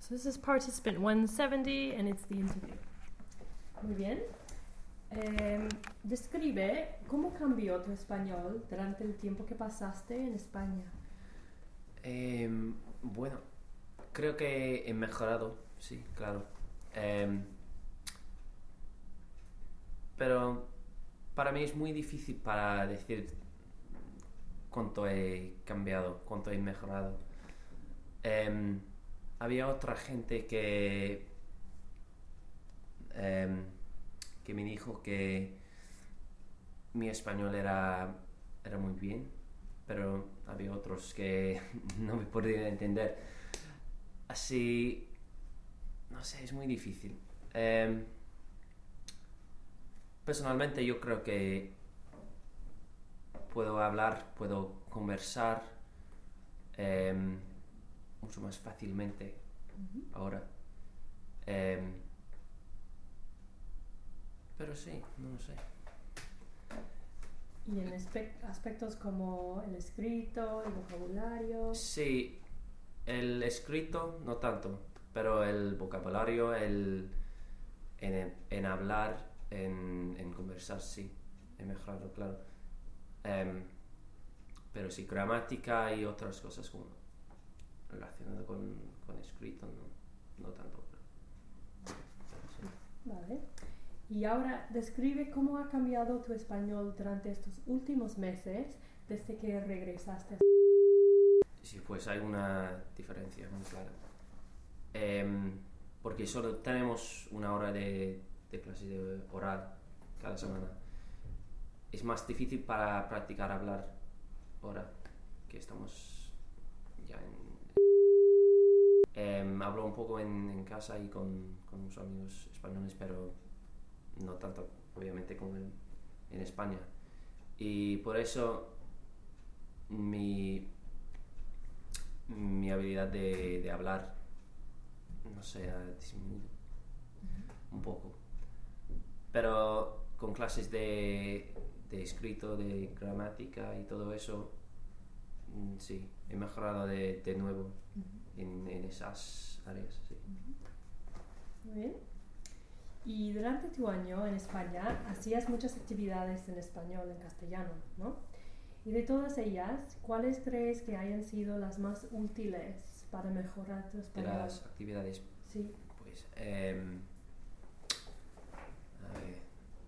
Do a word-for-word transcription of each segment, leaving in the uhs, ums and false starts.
So this is participant one seventy and it's the interview. Muy bien. Eh, describe cómo cambió tu español durante el tiempo que pasaste en España. Eh, bueno, creo que he mejorado, sí, claro. Eh, pero para mí es muy difícil para decir cuánto he cambiado, cuánto he mejorado. Eh, había otra gente que eh, que me dijo que mi español era, era muy bien, pero había otros que no me podían entender. Así, no sé, es muy difícil. Eh, personalmente yo creo que puedo hablar, puedo conversar eh, mucho más fácilmente uh-huh. ahora. Eh, pero sí, no lo sé. ¿Y en aspe- aspectos como el escrito, el vocabulario? Sí, el escrito no tanto, pero el vocabulario, el en, en hablar, en, en conversar, sí, he mejorado, claro. Um, pero sí, gramática y otras cosas como relacionadas con, con escrito, no, no tanto. Pero, pero sí. Vale. Y ahora describe cómo ha cambiado tu español durante estos últimos meses desde que regresaste. Sí, pues hay una diferencia muy clara. Eh, porque solo tenemos una hora de, de clase de oral cada semana. Es más difícil para practicar hablar ahora que estamos ya en... Eh, hablo un poco en, en casa y con, con unos amigos españoles, pero no tanto, obviamente, como en, en España. Y por eso mi, mi habilidad de, de hablar, no sé, ha disminuido un poco. Pero con clases de, de escrito, de gramática y todo eso, sí, he mejorado de, de nuevo uh-huh. en, en esas áreas, sí. Uh-huh. Muy bien. Y durante tu año en España hacías muchas actividades en español, en castellano, ¿no? Y de todas ellas, ¿cuáles crees que hayan sido las más útiles para mejorar tu español? De las actividades, sí. Pues, eh, a ver,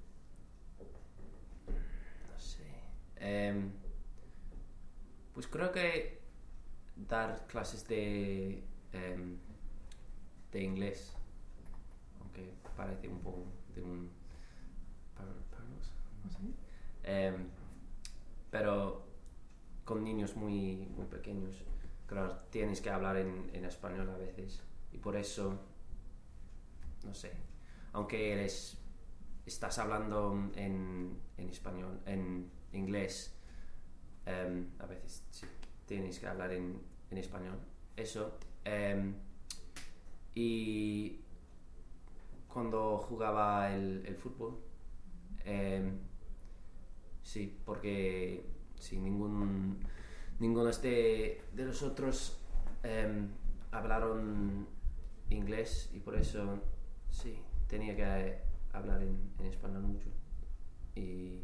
no sé, eh, pues creo que dar clases de, eh, de inglés, aunque parece un poco de un pernos, no sé. Eh, pero con niños muy, muy pequeños, claro, tienes que hablar en, en español a veces y por eso, no sé, aunque eres, estás hablando en, en español, en inglés, eh, a veces sí, tienes que hablar en, en español, eso. Eh, y cuando jugaba el, el fútbol, eh, sí, porque sí, ningún, ninguno de, de los otros eh, hablaron inglés y por eso sí, tenía que hablar en, en español mucho. Y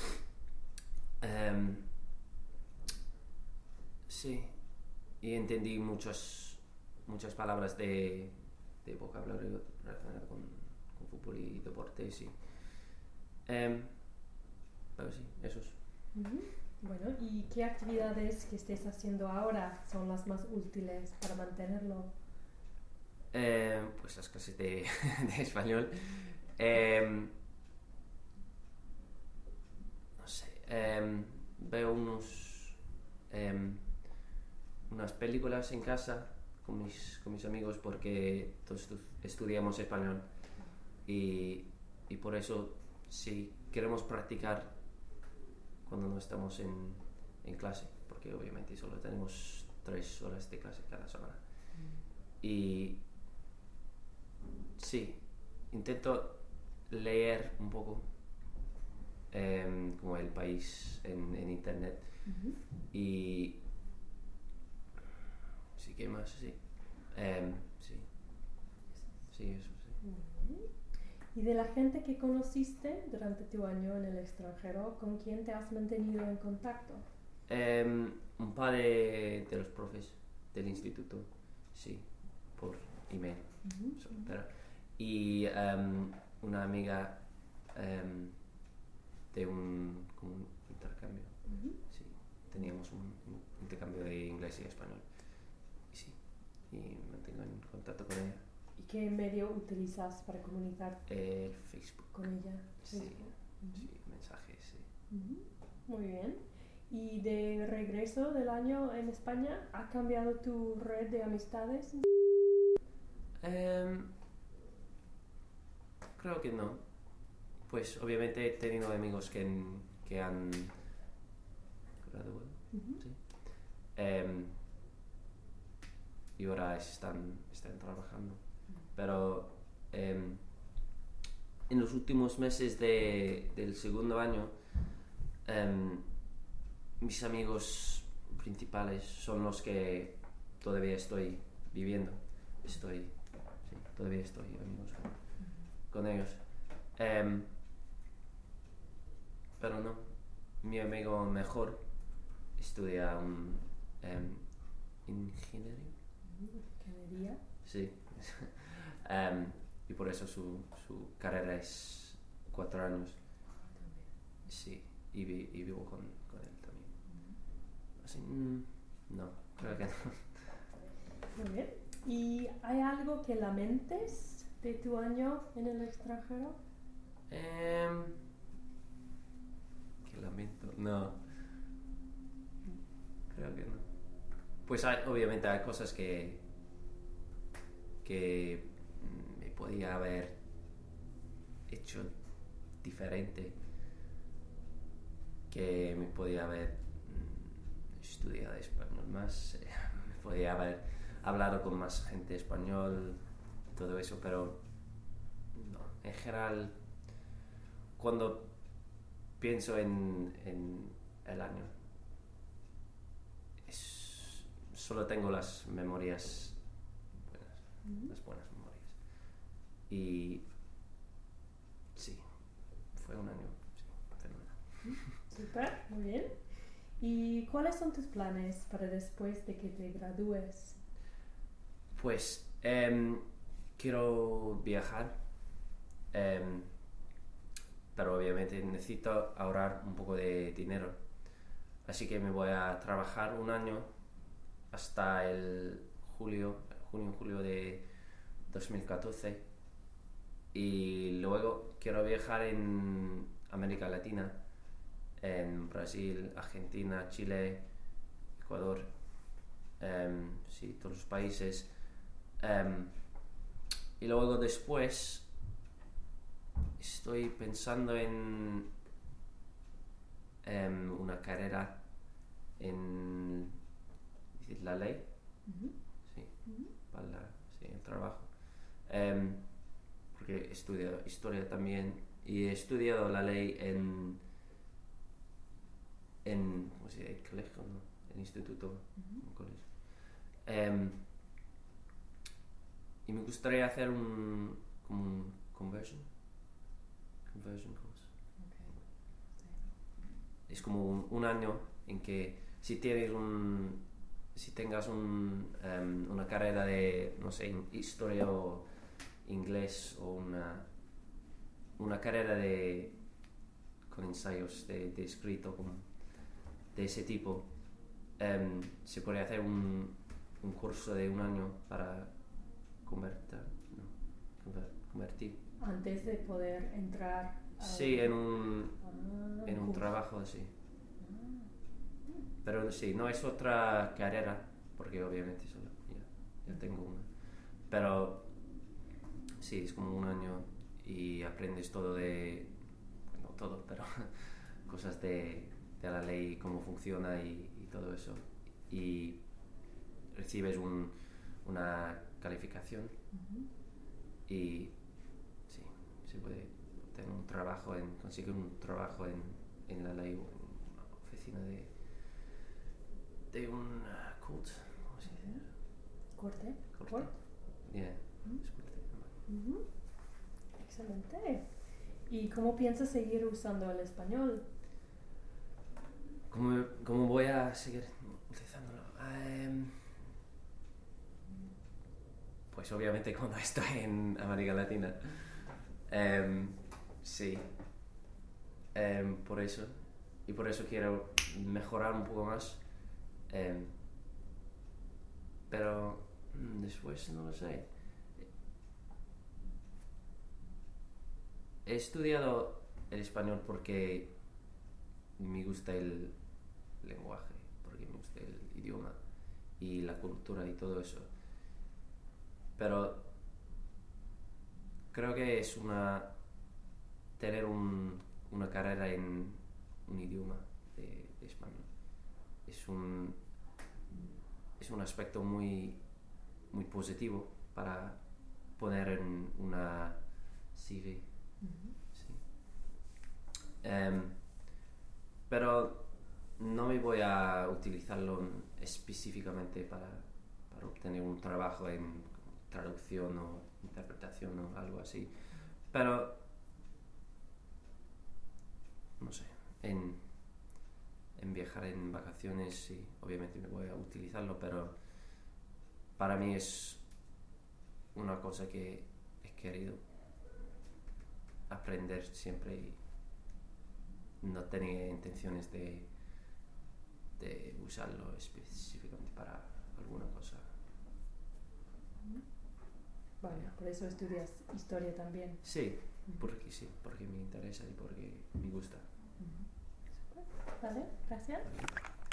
eh, sí, y entendí muchas, muchas palabras de, de vocabulario relacionado con, con fútbol y deporte, sí. Um, pero sí, esos. Uh-huh. Bueno, ¿y qué actividades que estés haciendo ahora son las más útiles para mantenerlo? Eh, pues las clases de, de español. Eh, no sé, eh, veo unos eh, unas películas en casa con mis, con mis amigos porque todos estudiamos español y, y por eso si queremos practicar cuando no estamos en, en clase, porque obviamente solo tenemos tres horas de clase cada semana. Mm. Y sí, intento leer un poco eh, como el país en, en internet. Uh-huh. Y sí, ¿qué más? Sí. Um, sí. Y de la gente que conociste durante tu año en el extranjero, ¿con quién te has mantenido en contacto? Em, un par de, de los profes del instituto, sí, por email. Ujú, So, ujú. pero- y em, una amiga em, de un, como un intercambio, Ujú. sí, teníamos un, un intercambio de inglés y español, y sí, y me mantengo en contacto con ella. ¿Y qué medio utilizas para comunicar Eh, Facebook, con ella? sí, Facebook. Ujú. sí, mensajes, sí. Ujú. Muy bien. ¿Y de regreso del año en España, ha cambiado tu red de amistades? Em, creo que no. Pues obviamente he tenido amigos que, han- que han graduado, Ujú. sí. Em, y ahora están, están trabajando. Pero em, en los últimos meses de- del segundo año, em, mis amigos principales son los que todavía estoy viviendo. Estoy, sí, todavía estoy amigos con, con ellos. Em, pero no, mi amigo mejor estudia un, em, ingeniería. Ujú. Ingeniería. Sí. Em, y por eso su, su carrera es cuatro años. También. Sí. Y, vi- y vivo con, con él también. Así, mm, no, creo que no. Muy bien. ¿Y hay algo que lamentes de tu año en el extranjero? Em, qué lamento. No, creo que no. Pues hay, obviamente hay cosas que que mm, me podía haber hecho diferente, que me podía haber mm, estudiado español más, eh, me podía haber hablado con más gente español, todo eso, pero no, en general, cuando pienso en, en el año, es- solo tengo las memorias buenas, Ujú. las buenas memorias. Y sí, fue un año sí, fenomenal. Súper, muy bien. ¿Y cuáles son tus planes para después de que te gradúes? Pues em, quiero viajar, em, pero obviamente necesito ahorrar un poco de dinero. Así que me voy a trabajar un año hasta el julio, junio, julio de dos mil catorce. Y luego quiero viajar en América Latina, en Brasil, Argentina, Chile, Ecuador, em, sí, todos los países. Em, y luego después estoy pensando en em, una carrera en decir, la ley, Ujú. sí, Ujú. para la- sí, el trabajo. Em, porque he estudiado historia también y he estudiado la ley en, en ¿cómo se dice? El colegio, ¿no? El instituto, Ujú. un colegio. Em, y me gustaría hacer un, como un conversion, conversion course. Ok. Es como un, un año en que si tienes un si tengas un, em, una carrera de no sé historia o inglés o una una carrera de con ensayos de, de escrito con, de ese tipo, em, se puede hacer un, un curso de un año para convertir, no, conver- convertir Antes de poder entrar a... sí en un Ah, en un curso. trabajo así. Ah. Pero sí, no es otra carrera, porque obviamente solo ya, ya tengo una. Pero sí, es como un año y aprendes todo de, no todo, pero cosas de, de la ley, cómo funciona y, y todo eso. Y recibes un, una calificación Ujú. y sí, se puede tener un trabajo, en, conseguir un trabajo en, en la ley o en una oficina de de un uh, cult, ¿cómo se dice? Corte. Corte. Corte. Yeah, Ujú. es corte. Ujú. Excelente. ¿Y cómo piensas seguir usando el español? ¿Cómo, cómo voy a seguir utilizándolo? Um, pues obviamente cuando estoy en América Latina. Um, sí. Um, por eso. Y por eso quiero mejorar un poco más. Um, pero después no lo sé. He estudiado el español porque me gusta el lenguaje, porque me gusta el idioma y la cultura y todo eso. Pero creo que es una tener un, una carrera en un idioma de, de español. Es un es un aspecto muy muy positivo para poner en una C V. Uh-huh. Sí. Um, pero no me voy a utilizarlo específicamente para, para obtener un trabajo en traducción o interpretación o algo así. Pero, no sé, en, en viajar en vacaciones sí, obviamente me voy a utilizarlo, pero para mí es una cosa que he querido aprender siempre y no tenía intenciones de, de usarlo específicamente para alguna cosa. Vale, por eso estudias historia también. Sí, porque sí, porque me interesa y porque me gusta. Uh-huh. Vale, gracias.